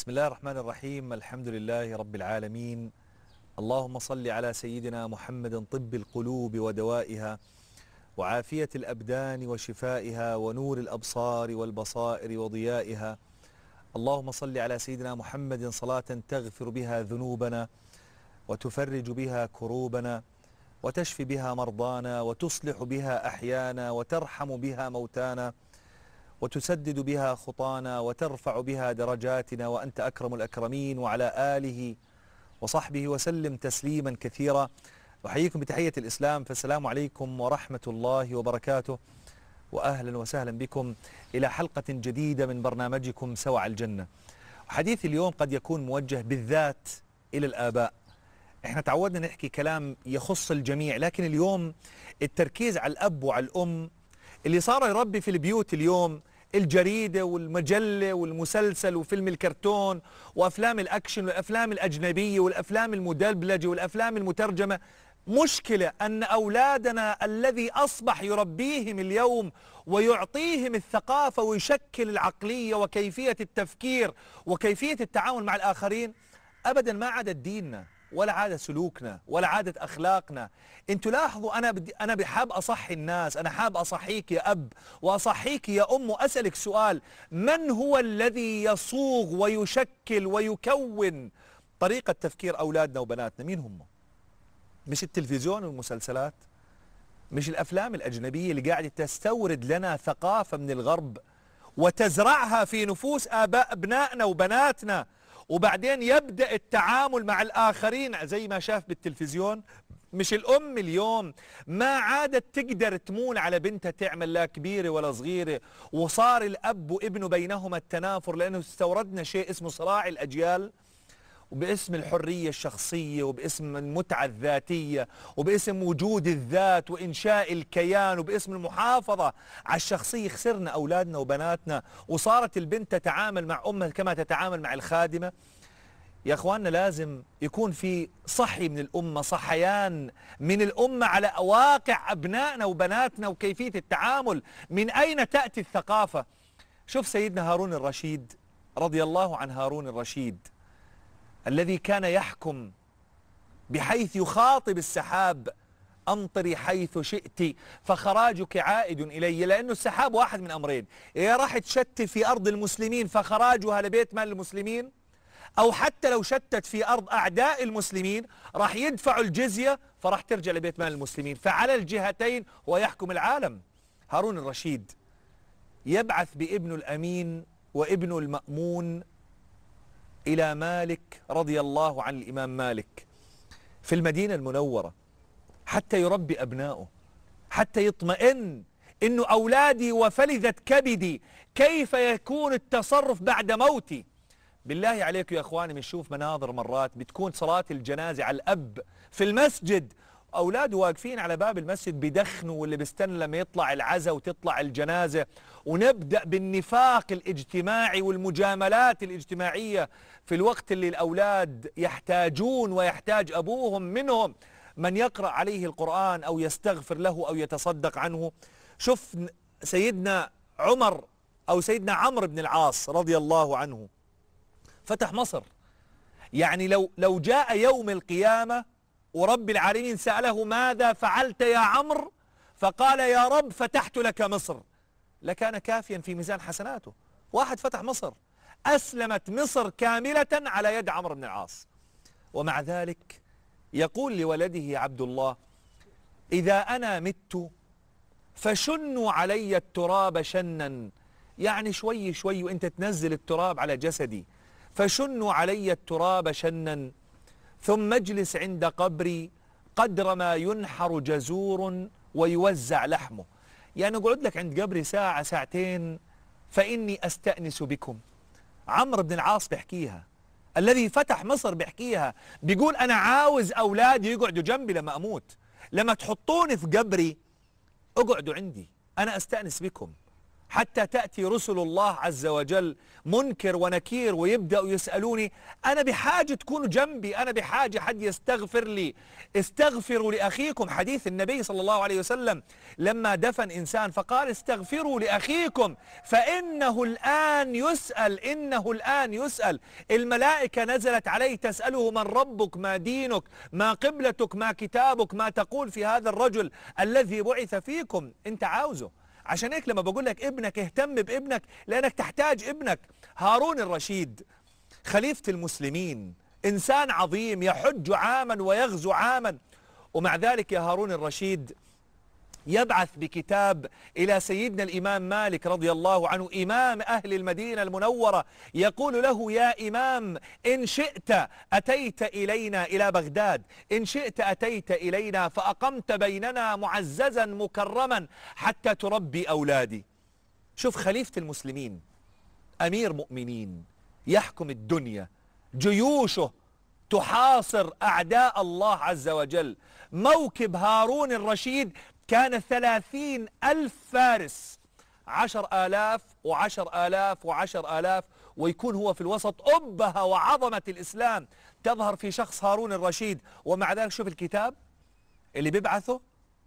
بسم الله الرحمن الرحيم. الحمد لله رب العالمين. اللهم صل على سيدنا محمد طب القلوب ودوائها وعافية الأبدان وشفائها ونور الأبصار والبصائر وضيائها. اللهم صل على سيدنا محمد صلاة تغفر بها ذنوبنا وتفرج بها كروبنا وتشفي بها مرضانا وتصلح بها أحيانا وترحم بها موتانا وتسدد بها خطانا وترفع بها درجاتنا وأنت أكرم الأكرمين، وعلى آله وصحبه وسلم تسليما كثيرا. أحييكم بتحية الإسلام، فالسلام عليكم ورحمة الله وبركاته، وأهلا وسهلا بكم إلى حلقة جديدة من برنامجكم سوى على الجنة. حديث اليوم قد يكون موجه بالذات إلى الآباء. احنا تعودنا نحكي كلام يخص الجميع، لكن اليوم التركيز على الأب وعلى الأم اللي صار يربي في البيوت اليوم الجريدة والمجلة والمسلسل وفيلم الكرتون وأفلام الأكشن والأفلام الأجنبية والأفلام المدبلجة والأفلام المترجمة. مشكلة أن أولادنا الذي أصبح يربيهم اليوم ويعطيهم الثقافة ويشكل العقلية وكيفية التفكير وكيفية التعامل مع الآخرين أبدا ما عادت ديننا ولا عادة سلوكنا ولا عادة أخلاقنا. انتوا لاحظوا، أنا بحاب أصحي الناس، أنا حاب أصحيك يا أب وأصحيك يا أم، وأسألك سؤال: من هو الذي يصوغ ويشكل ويكون طريقة تفكير أولادنا وبناتنا؟ مين هم؟ مش التلفزيون والمسلسلات، مش الأفلام الأجنبية اللي قاعدة تستورد لنا ثقافة من الغرب وتزرعها في نفوس أبنائنا وبناتنا، وبعدين يبدأ التعامل مع الآخرين زي ما شاف بالتلفزيون. مش الأم اليوم ما عادت تقدر تمول على بنتها تعمل لا كبيرة ولا صغيرة، وصار الأب وابنه بينهما التنافر، لأنه استوردنا شيء اسمه صراع الأجيال، وباسم الحرية الشخصية وباسم المتعة الذاتية وباسم وجود الذات وإنشاء الكيان وباسم المحافظة على الشخصية خسرنا أولادنا وبناتنا، وصارت البنت تتعامل مع أمها كما تتعامل مع الخادمة. يا أخواننا لازم يكون في صحي من الأمة، صحيان من الأمة على واقع أبنائنا وبناتنا وكيفية التعامل. من أين تأتي الثقافة؟ شوف سيدنا هارون الرشيد رضي الله عن هارون الرشيد الذي كان يحكم بحيث يخاطب السحاب: أمطري حيث شئت فخراجك عائد إلي. لأنه السحاب واحد من أمرين: يا راح تشتت في أرض المسلمين فخراجها لبيت مال المسلمين، أو حتى لو شتت في أرض أعداء المسلمين راح يدفعوا الجزية فراح ترجع لبيت مال المسلمين. فعلى الجهتين هو يحكم العالم. هارون الرشيد يبعث بابنه الأمين وابنه المأمون إلى مالك رضي الله عن الإمام مالك في المدينة المنورة حتى يربي أبنائه، حتى يطمئن إنه أولادي وفلذة كبدي كيف يكون التصرف بعد موتي. بالله عليكم يا أخواني، بنشوف مناظر مرات بتكون صلاة الجنازة على الأب في المسجد، أولاده واقفين على باب المسجد بيدخنوا واللي بيستنى لما يطلع العزاء وتطلع الجنازة، ونبدأ بالنفاق الاجتماعي والمجاملات الاجتماعية في الوقت اللي الأولاد يحتاجون ويحتاج أبوهم منهم من يقرأ عليه القرآن أو يستغفر له أو يتصدق عنه. شوف سيدنا عمر أو سيدنا عمرو بن العاص رضي الله عنه فتح مصر. يعني لو جاء يوم القيامة ورب العالمين سأله: ماذا فعلت يا عمرو؟ فقال: يا رب فتحت لك مصر، لكان كافيا في ميزان حسناته. واحد فتح مصر، أسلمت مصر كاملة على يد عمرو بن العاص. ومع ذلك يقول لولده عبد الله: إذا أنا مت فشنوا علي التراب شنا، يعني شوي شوي وإنت تنزل التراب على جسدي، فشنوا علي التراب شنا ثم اجلس عند قبري قدر ما ينحر جزور ويوزع لحمه. يعني اقعد لك عند قبري ساعة ساعتين فإني أستأنس بكم. عمرو بن العاص بيحكيها، الذي فتح مصر بيحكيها، بيقول: أنا عاوز أولادي يقعدوا جنبي لما أموت، لما تحطوني في قبري اقعدوا عندي، أنا أستأنس بكم. حتى تأتي رسل الله عز وجل منكر ونكير ويبدأوا يسألوني أنا بحاجة تكونوا جنبي، أنا بحاجة حد يستغفر لي. استغفروا لأخيكم. حديث النبي صلى الله عليه وسلم لما دفن إنسان فقال استغفروا لأخيكم فإنه الآن يسأل، إنه الآن يسأل. الملائكة نزلت عليه تسأله من ربك، ما دينك، ما قبلتك، ما كتابك، ما تقول في هذا الرجل الذي بعث فيكم. أنت عاوزه. عشان هيك لما بقول لك ابنك اهتم بابنك لأنك تحتاج ابنك. هارون الرشيد خليفة المسلمين، إنسان عظيم يحج عاما ويغزو عاما، ومع ذلك يا هارون الرشيد يبعث بكتاب إلى سيدنا الإمام مالك رضي الله عنه إمام أهل المدينة المنورة، يقول له يا إمام إن شئت أتيت إلينا إلى بغداد، إن شئت أتيت إلينا فأقمت بيننا معززا مكرما حتى تربي أولادي. شوف خليفة المسلمين، أمير مؤمنين، يحكم الدنيا، جيوشه تحاصر أعداء الله عز وجل. موكب هارون الرشيد كان 30,000 فارس، 10,000 و10,000 و10,000، ويكون هو في الوسط. أبهة وعظمة الإسلام تظهر في شخص هارون الرشيد. ومع ذلك شوف الكتاب اللي بيبعثه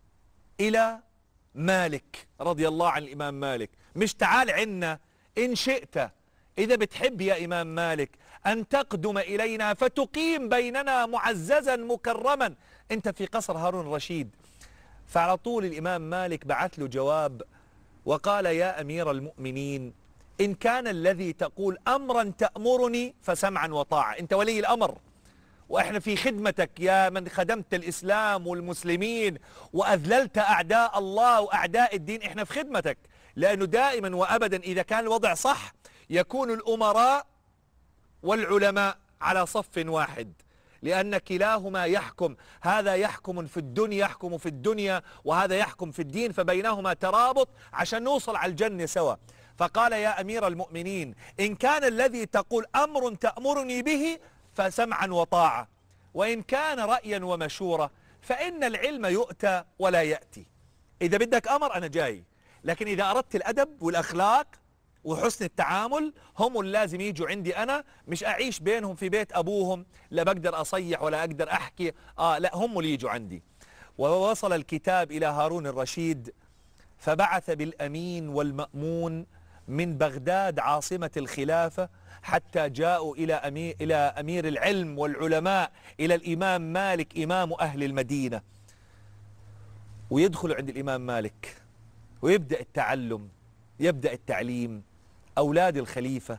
إلى مالك رضي الله عن الإمام مالك، مش تعال عنا إن شئت، إذا بتحب يا إمام مالك أن تقدم إلينا فتقيم بيننا معززا مكرما، أنت في قصر هارون الرشيد. فعلى طول الإمام مالك بعث له جواب وقال يا أمير المؤمنين إن كان الذي تقول أمرا تأمرني فسمعا وطاعة، أنت ولي الأمر وإحنا في خدمتك يا من خدمت الإسلام والمسلمين وأذللت أعداء الله وأعداء الدين، إحنا في خدمتك. لأنه دائما وأبدا إذا كان الوضع صح يكون الأمراء والعلماء على صف واحد، لأن كلاهما يحكم، هذا يحكم في الدنيا، يحكم في الدنيا، وهذا يحكم في الدين، فبينهما ترابط عشان نوصل على الجنة سوا. فقال يا أمير المؤمنين إن كان الذي تقول أمر تأمرني به فسمعا وطاعة، وإن كان رأيا ومشورة فإن العلم يؤتى ولا يأتي. إذا بدك أمر أنا جاي، لكن إذا أردت الأدب والأخلاق وحسن التعامل هم اللي لازم يجوا عندي أنا، مش أعيش بينهم في بيت أبوهم، لا بقدر أصيح ولا أقدر أحكي، لا هم اللي يجوا عندي. ووصل الكتاب إلى هارون الرشيد فبعث بالأمين والمأمون من بغداد عاصمة الخلافة حتى جاءوا إلى أمير العلم والعلماء، إلى الإمام مالك إمام أهل المدينة. ويدخلوا عند الإمام مالك ويبدأ التعلم، يبدأ التعليم. أولاد الخليفة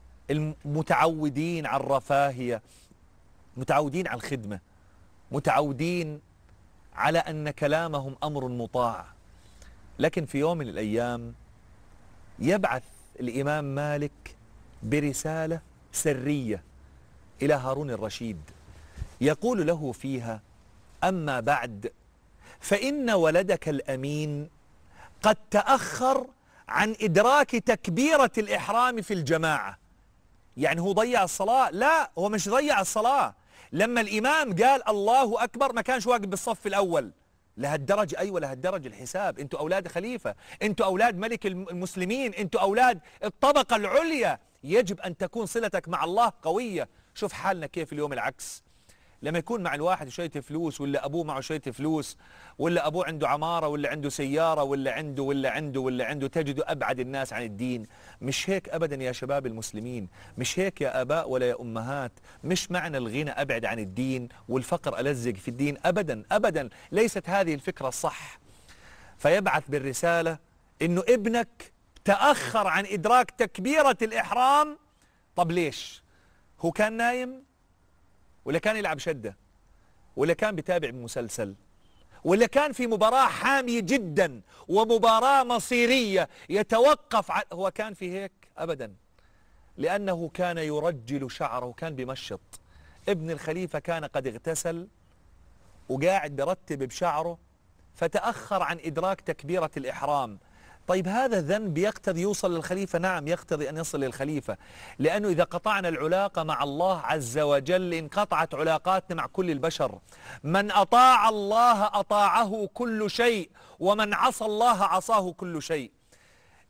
المتعودين على الرفاهية، متعودين على الخدمة، متعودين على أن كلامهم أمر مطاع. لكن في يوم من الأيام يبعث الإمام مالك برسالة سرية إلى هارون الرشيد يقول له فيها أما بعد فإن ولدك الأمين قد تأخر عن إدراك تكبيرة الإحرام في الجماعة. يعني هو ضيع الصلاة؟ لا، هو مش ضيع الصلاة. لما الإمام قال الله أكبر ما كانش واقف بالصف الأول. لهالدرجة؟ أيوة لهالدرجة الحساب. أنتوا أولاد خليفة، أنتوا أولاد ملك المسلمين، أنتوا أولاد الطبقة العليا، يجب أن تكون صلتك مع الله قوية. شوف حالنا كيف اليوم العكس. لما يكون مع الواحد شوية فلوس، ولا أبوه معه شوية فلوس، ولا أبوه عنده عمارة، ولا عنده سيارة، ولا عنده تجده أبعد الناس عن الدين. مش هيك أبدا يا شباب المسلمين، مش هيك يا آباء ولا يا أمهات. مش معنى الغنى أبعد عن الدين والفقر ألزق في الدين، أبدا أبدا، ليست هذه الفكرة الصح. فيبعث بالرسالة إنه ابنك تأخر عن إدراك تكبيرة الإحرام. طب ليش؟ هو كان نايم، ولا كان يلعب شدة، ولا كان بيتابع مسلسل، ولا كان في مباراة حامية جدا ومباراة مصيرية يتوقف هو كان في هيك؟ أبدا، لأنه كان يرجل شعره، كان بمشط. ابن الخليفة كان قد اغتسل وقاعد برتب بشعره فتأخر عن إدراك تكبيرة الإحرام. طيب هذا ذنب يقتضي يوصل للخليفة؟ نعم يقتضي أن يصل للخليفة، لأنه إذا قطعنا العلاقة مع الله عز وجل انقطعت علاقاتنا مع كل البشر. من أطاع الله أطاعه كل شيء، ومن عصى الله عصاه كل شيء.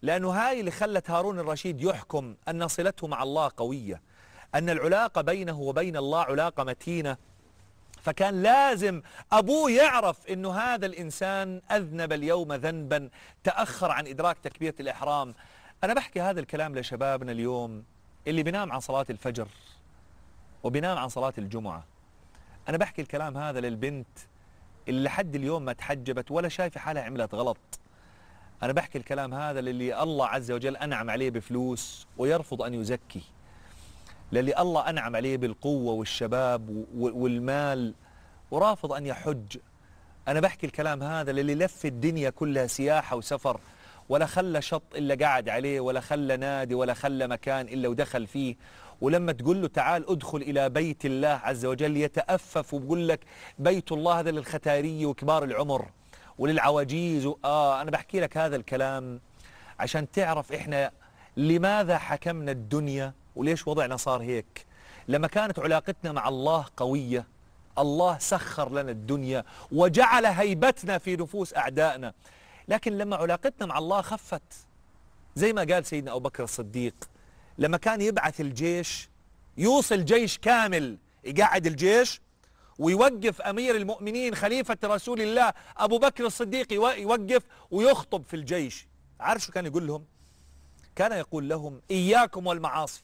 لأنه هاي اللي خلت هارون الرشيد يحكم أن صلته مع الله قوية، أن العلاقة بينه وبين الله علاقة متينة. فكان لازم أبوه يعرف أنه هذا الإنسان أذنب اليوم ذنبا، تأخر عن إدراك تكبيرة الإحرام. أنا بحكي هذا الكلام لشبابنا اليوم اللي بينام عن صلاة الفجر وبينام عن صلاة الجمعة. أنا بحكي الكلام هذا للبنت اللي لحد اليوم ما تحجبت ولا شايفة حالها عملت غلط. أنا بحكي الكلام هذا للي الله عز وجل أنعم عليه بفلوس ويرفض أن يزكي، للي الله أنعم عليه بالقوة والشباب والمال ورافض أن يحج. أنا بحكي الكلام هذا للي لف الدنيا كلها سياحة وسفر ولا خلى شط إلا قاعد عليه، ولا خلى نادي، ولا خلى مكان إلا ودخل فيه. ولما تقول له تعال ادخل إلى بيت الله عز وجل يتأفف وبقول لك بيت الله هذا للختاري وكبار العمر وللعواجيز. أنا بحكي لك هذا الكلام عشان تعرف إحنا لماذا حكمنا الدنيا وليش وضعنا صار هيك. لما كانت علاقتنا مع الله قوية الله سخر لنا الدنيا وجعل هيبتنا في نفوس أعدائنا. لكن لما علاقتنا مع الله خفت، زي ما قال سيدنا أبو بكر الصديق لما كان يبعث الجيش، يوصل جيش كامل يقعد الجيش ويوقف أمير المؤمنين خليفة رسول الله أبو بكر الصديق يوقف ويخطب في الجيش. عارف شو كان يقول لهم؟ كان يقول لهم إياكم والمعاصي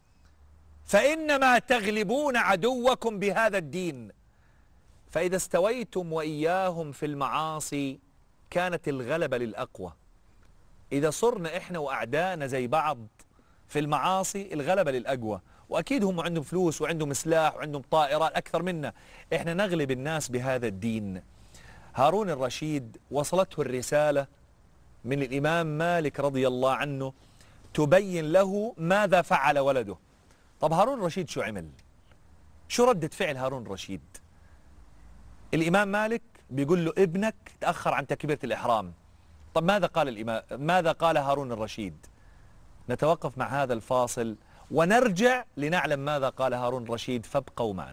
فإنما تغلبون عدوكم بهذا الدين. فإذا استويتم وإياهم في المعاصي كانت الغلبة للأقوى. إذا صرنا إحنا وأعدائنا زي بعض في المعاصي الغلبة للأقوى. وأكيد هم عندهم فلوس وعندهم سلاح وعندهم طائرات أكثر منا، إحنا نغلب الناس بهذا الدين. هارون الرشيد وصلته الرسالة من الإمام مالك رضي الله عنه تبين له ماذا فعل ولده. طب هارون الرشيد شو عمل؟ شو ردة فعل هارون الرشيد؟ الإمام مالك بيقول له ابنك تأخر عن تكبيرة الإحرام. طب ماذا قال هارون الرشيد؟ نتوقف مع هذا الفاصل ونرجع لنعلم ماذا قال هارون الرشيد، فابقوا معنا.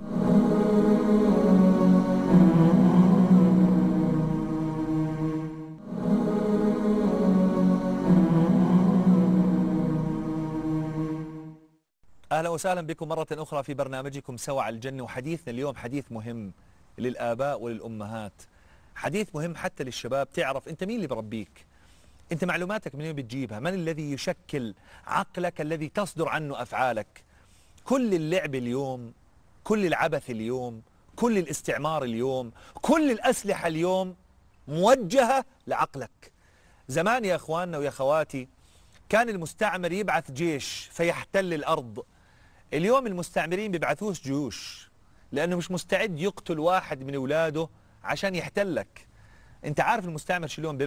أهلا وسهلا بكم مرة أخرى في برنامجكم سوا على الجنة. وحديثنا اليوم حديث مهم للآباء وللأمهات، حديث مهم حتى للشباب. تعرف أنت مين اللي بربيك؟ أنت معلوماتك منين بتجيبها؟ من الذي يشكل عقلك الذي تصدر عنه أفعالك؟ كل اللعب اليوم، كل العبث اليوم، كل الاستعمار اليوم، كل الأسلحة اليوم موجهة لعقلك. زمان يا أخواننا ويا أخواتي كان المستعمر يبعث جيش فيحتل الأرض. اليوم المستعمرين بيبعثوش جيوش لأنه مش مستعد يقتل واحد من أولاده عشان يحتلك. أنت عارف المستعمر شو اليوم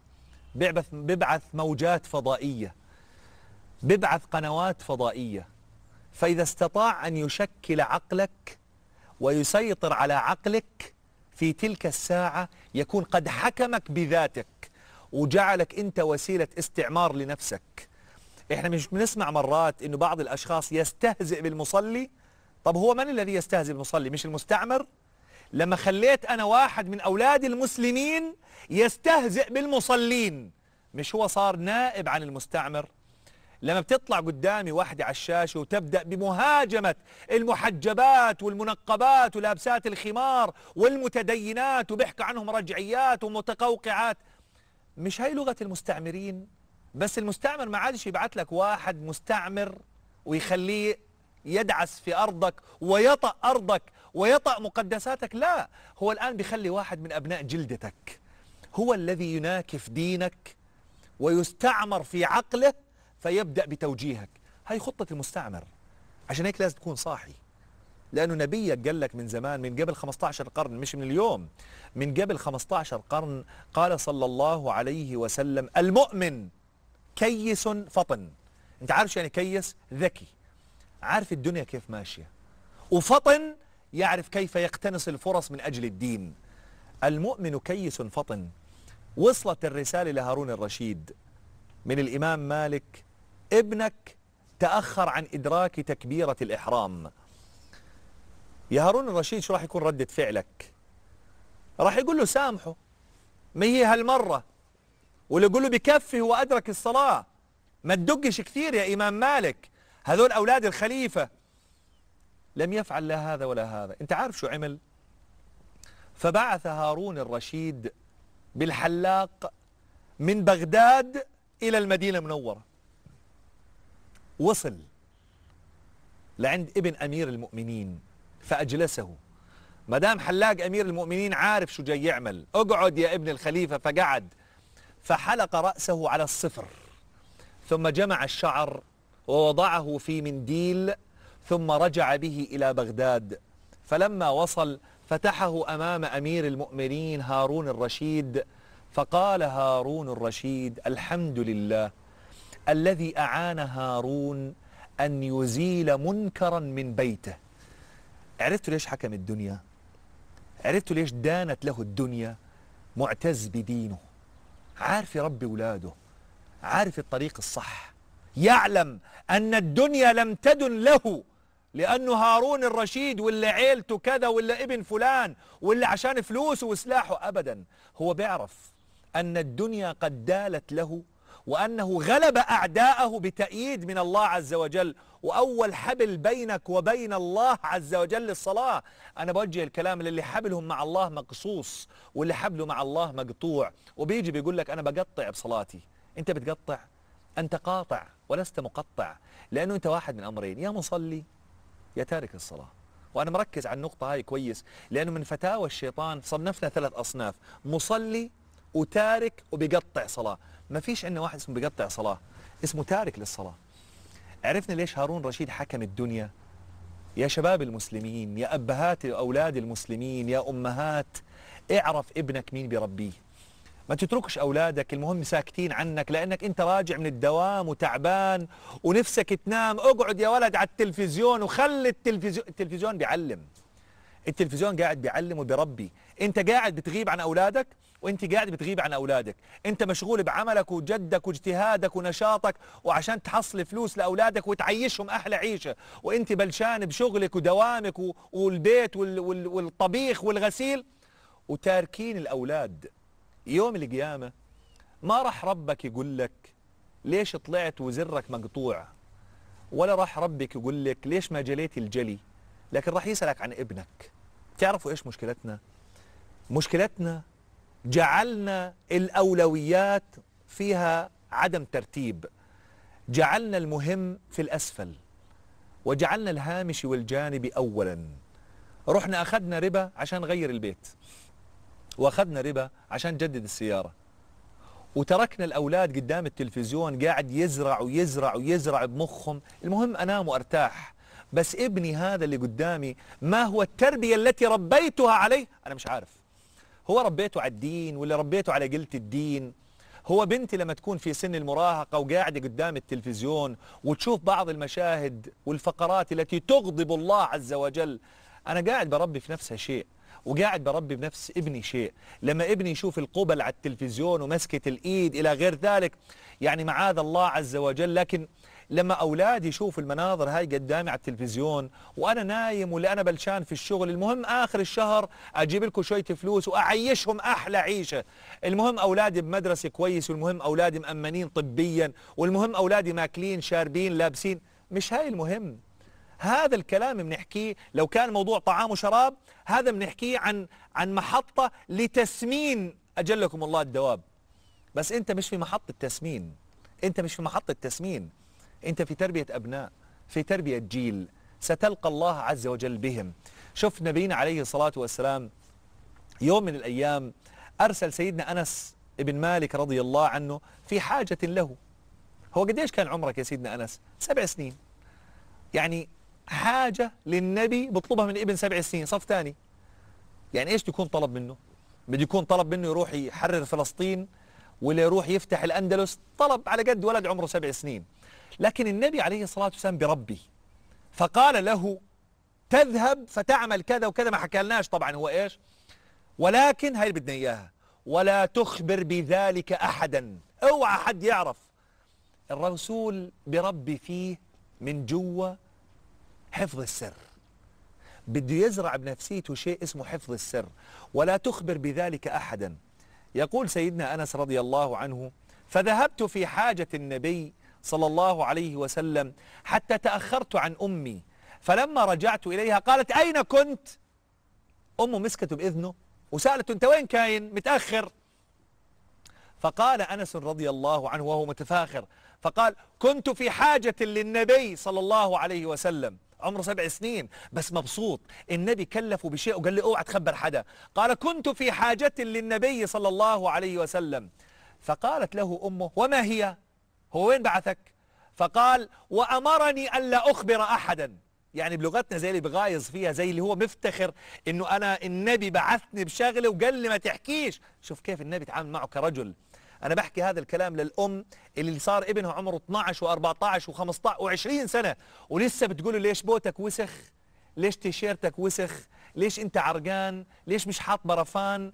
بيبعث موجات فضائية، بيبعث قنوات فضائية. فإذا استطاع أن يشكل عقلك ويسيطر على عقلك في تلك الساعة يكون قد حكمك بذاتك وجعلك أنت وسيلة استعمار لنفسك. إحنا مش بنسمع مرات إنه بعض الأشخاص يستهزئ بالمصلي. طب هو من الذي يستهزئ بالمصلي؟ مش المستعمر؟ لما خليت أنا واحد من أولاد المسلمين يستهزئ بالمصلين، مش هو صار نائب عن المستعمر؟ لما بتطلع قدامي واحدة على الشاشة وتبدأ بمهاجمة المحجبات والمنقبات ولابسات الخمار والمتدينات وبيحكي عنهم رجعيات ومتقوقعات، مش هاي لغة المستعمرين؟ بس المستعمر ما عادش يبعث لك واحد مستعمر ويخليه يدعس في أرضك ويطأ أرضك ويطأ مقدساتك. لا، هو الآن بيخلي واحد من أبناء جلدتك هو الذي يناكف دينك ويستعمر في عقله فيبدأ بتوجيهك. هاي خطة المستعمر. عشان هيك لازم تكون صاحي، لأنه نبيك قال لك من زمان، من قبل 15 قرن، مش من اليوم، من قبل 15 قرن قال صلى الله عليه وسلم المؤمن كيس فطن. انت عارف يعني كيس؟ ذكي، عارف الدنيا كيف ماشية، وفطن يعرف كيف يقتنص الفرص من أجل الدين. المؤمن كيس فطن. وصلت الرسالة لهارون الرشيد من الإمام مالك ابنك تأخر عن إدراك تكبيرة الإحرام. يا هارون الرشيد شو راح يكون ردة فعلك؟ راح يقول له سامحه، ما هي هالمرة، واللي يقول له بكفي هو أدرك الصلاة. ما تدقش كثير يا إمام مالك، هذول أولاد الخليفة. لم يفعل لا هذا ولا هذا. أنت عارف شو عمل؟ فبعث هارون الرشيد بالحلاق من بغداد إلى المدينة المنورة. وصل لعند ابن أمير المؤمنين فأجلسه. مدام حلاق أمير المؤمنين عارف شو جاي يعمل، اقعد يا ابن الخليفة. فقعد فحلق رأسه على الصفر، ثم جمع الشعر ووضعه في منديل، ثم رجع به إلى بغداد. فلما وصل فتحه أمام أمير المؤمنين هارون الرشيد، فقال هارون الرشيد: الحمد لله الذي أعان هارون أن يزيل منكرا من بيته. عرفتوا ليش حكم الدنيا؟ عرفتوا ليش دانت له الدنيا؟ معتز بدينه، عارف يربي أولاده، عارف الطريق الصح، يعلم أن الدنيا لم تدن له لأنه هارون الرشيد ولا عيلته كذا ولا ابن فلان ولا عشان فلوسه وسلاحه. أبدا، هو بيعرف أن الدنيا قد دالت له، وأنه غلب أعداءه بتأييد من الله عز وجل. وأول حبل بينك وبين الله عز وجل الصلاة. أنا بوجه الكلام للي حبلهم مع الله مقصوص واللي حبله مع الله مقطوع، وبيجي بيقول لك أنا بقطع بصلاتي. أنت بتقطع؟ أنت قاطع ولست مقطع، لأنه أنت واحد من أمرين: يا مصلي يا تارك الصلاة. وأنا مركز على النقطة هاي كويس، لأنه من فتاوى الشيطان صنفنا 3 أصناف: مصلي وتارك وبيقطع صلاة. ما فيش عندنا واحد اسمه بيقطع صلاة، اسمه تارك للصلاة. عرفنا ليش هارون رشيد حكم الدنيا؟ يا شباب المسلمين، يا أبهات أولاد المسلمين، يا أمهات، اعرف ابنك مين بيربيه. ما تتركش أولادك المهم ساكتين عنك لأنك أنت راجع من الدوام وتعبان ونفسك تنام. اقعد يا ولد على التلفزيون وخلي التلفزيون بيعلم. التلفزيون قاعد بيعلم وبيربي. أنت قاعد بتغيب عن أولادك وأنت قاعد بتغيب عن أولادك. أنت مشغول بعملك وجدك واجتهادك ونشاطك وعشان تحصل فلوس لأولادك وتعيشهم أحلى عيشة، وأنت بلشان بشغلك ودوامك والبيت والطبيخ والغسيل وتاركين الأولاد. يوم القيامة ما راح ربك يقول لك ليش طلعت وزرك مقطوع، ولا راح ربك يقول لك ليش ما جليت الجلي، لكن راح يسألك عن ابنك. تعرفوا إيش مشكلتنا؟ مشكلتنا جعلنا الأولويات فيها عدم ترتيب، جعلنا المهم في الأسفل، وجعلنا الهامش والجانب أولا. رحنا أخذنا ربا عشان نغير البيت، وأخذنا ربا عشان نجدد السيارة، وتركنا الأولاد قدام التلفزيون قاعد يزرع ويزرع ويزرع بمخهم. المهم أنام وأرتاح، بس ابني هذا اللي قدامي ما هو التربية التي ربيتها عليه؟ أنا مش عارف. هو ربيته على الدين ولا ربيته على قلة الدين؟ هو بنتي لما تكون في سن المراهقة وقاعدة قدام التلفزيون وتشوف بعض المشاهد والفقرات التي تغضب الله عز وجل، أنا قاعد بربي في نفسها شيء، وقاعد بربي بنفس ابني شيء. لما ابني يشوف القبل على التلفزيون ومسكة الإيد إلى غير ذلك، يعني معاذ الله عز وجل. لكن لما أولادي يشوفوا المناظر هاي قدامي على التلفزيون وأنا نايم ولا أنا بلشان في الشغل، المهم آخر الشهر أجيب لكم شوية فلوس وأعيشهم أحلى عيشة. المهم أولادي بمدرسة كويس، والمهم أولادي مأمنين طبيا، والمهم أولادي ماكلين شاربين لابسين. مش هاي المهم. هذا الكلام بنحكيه لو كان موضوع طعام وشراب، هذا بنحكيه عن محطة لتسمين أجلكم الله الدواب. بس أنت مش في محطة تسمين، أنت مش في محطة تسمين، أنت في تربية أبناء، في تربية جيل ستلقى الله عز وجل بهم. شوف نبينا عليه الصلاة والسلام يوم من الأيام أرسل سيدنا أنس ابن مالك رضي الله عنه في حاجة له. هو قديش كان عمرك يا سيدنا أنس؟ 7 سنين. يعني حاجة للنبي بطلبها من ابن 7 سنين، صف ثاني. يعني ايش يكون طلب منه؟ بده يكون طلب منه يروح يحرر فلسطين ولا يروح يفتح الأندلس؟ طلب على قد ولد عمره 7 سنين. لكن النبي عليه الصلاة والسلام بربي، فقال له تذهب فتعمل كذا وكذا. ما حكالناش طبعا هو ايش، ولكن هاي اللي بدنا اياها: ولا تخبر بذلك أحدا، اوعى حد يعرف. الرسول بربي فيه من جوا حفظ السر، بده يزرع بنفسيته شيء اسمه حفظ السر. ولا تخبر بذلك أحدا. يقول سيدنا أنس رضي الله عنه: فذهبت في حاجة النبي صلى الله عليه وسلم حتى تأخرت عن أمي، فلما رجعت إليها قالت: أين كنت؟ أمه مسكته بإذنه وسألته: أنت وين كاين متأخر؟ فقال أنس رضي الله عنه وهو متفاخر، فقال: كنت في حاجة للنبي صلى الله عليه وسلم. عمره 7 سنين بس مبسوط. النبي كلفه بشيء وقال له: اوعى تخبر حدا. قال: كنت في حاجة للنبي صلى الله عليه وسلم. فقالت له أمه: وما هي؟ هو وين بعثك؟ فقال: وأمرني ألا أخبر أحدا. يعني بلغتنا زي اللي بغايظ فيها، زي اللي هو مفتخر إنه أنا النبي بعثني بشغله وقال لي ما تحكيش. شوف كيف النبي تعامل معه كرجل. أنا بحكي هذا الكلام للأم اللي صار ابنها عمره 12 و14 و15 و20 سنة ولسه بتقوله: ليش بوتك وسخ؟ ليش تيشيرتك وسخ؟ ليش أنت عرقان؟ ليش مش حاط برفان؟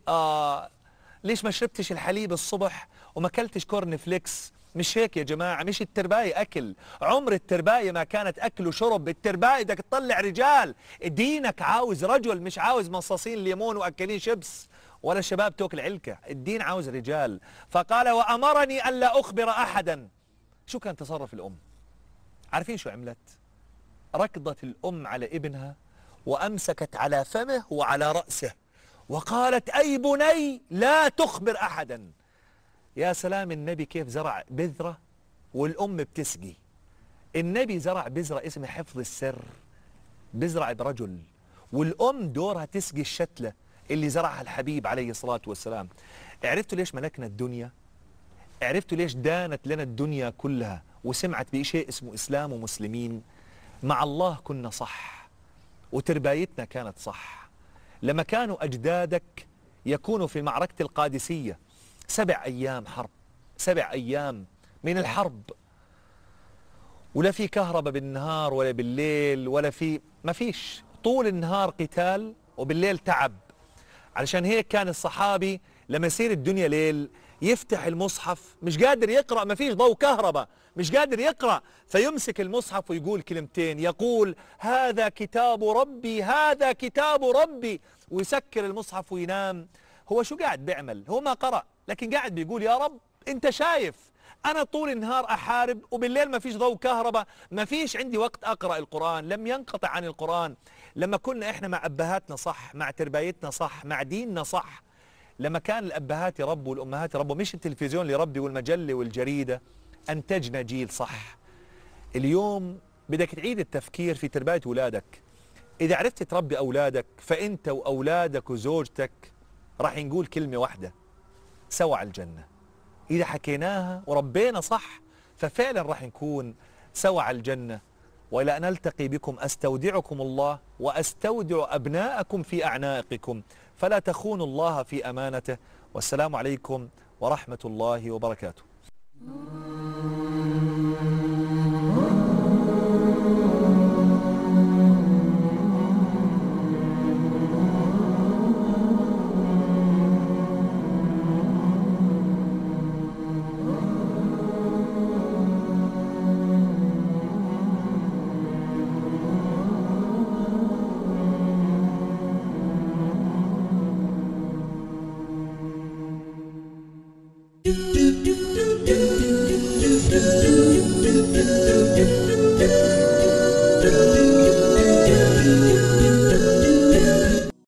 ليش ما شربتش الحليب الصبح وما أكلتش كورن فليكس؟ مش هيك يا جماعة، مش الترباية أكل. عمر الترباية ما كانت أكل وشرب. الترباية بدك تطلع رجال. دينك عاوز رجل، مش عاوز مصاصين ليمون وأكلين شيبس ولا شباب توكل علكة. الدين عاوز رجال. فقال: وأمرني ألا أخبر أحدا. شو كان تصرف الأم؟ عارفين شو عملت؟ ركضت الأم على ابنها وأمسكت على فمه وعلى رأسه وقالت: أي بني لا تخبر أحدا. يا سلام، النبي كيف زرع بذرة والأم بتسقي. النبي زرع بذرة اسمها حفظ السر، بزرع برجل، والأم دورها تسقي الشتلة اللي زرعها الحبيب عليه الصلاة والسلام. عرفتوا ليش ملكنا الدنيا؟ عرفتوا ليش دانت لنا الدنيا كلها وسمعت بشيء اسمه إسلام ومسلمين؟ مع الله كنا صح وتربايتنا كانت صح. لما كانوا أجدادك يكونوا في معركة القادسية 7 أيام حرب، 7 أيام من الحرب، ولا في كهرباء بالنهار ولا بالليل ولا ما فيش، طول النهار قتال وبالليل تعب. علشان هيك كان الصحابي لما يصير الدنيا ليل يفتح المصحف، مش قادر يقرأ، ما فيش ضوء كهرباء، مش قادر يقرأ، فيمسك المصحف ويقول كلمتين، يقول: هذا كتاب ربي، هذا كتاب ربي، ويسكر المصحف وينام. هو شو قاعد بيعمل؟ هو ما قرأ، لكن قاعد بيقول: يا رب انت شايف أنا طول النهار أحارب وبالليل ما فيش ضوء كهرباء، ما فيش عندي وقت أقرأ القرآن. لم ينقطع عن القرآن. لما كنا إحنا مع أبهاتنا صح، مع تربايتنا صح، مع ديننا صح، لما كان الأبهات يربوا والأمهات يربوا، مش التلفزيون اللي يربي والمجلة والجريدة، أنتجنا جيل صح. اليوم بدك تعيد التفكير في تربية أولادك. إذا عرفت تربي أولادك فأنت وأولادك وزوجتك راح نقول كلمة واحدة: سوا على الجنة. إذا حكيناها وربينا صح ففعلا راح نكون سوا على الجنة. وإلى أن نلتقي بكم أستودعكم الله وأستودع أبناءكم في أعناقكم، فلا تخونوا الله في أمانته. والسلام عليكم ورحمة الله وبركاته. Do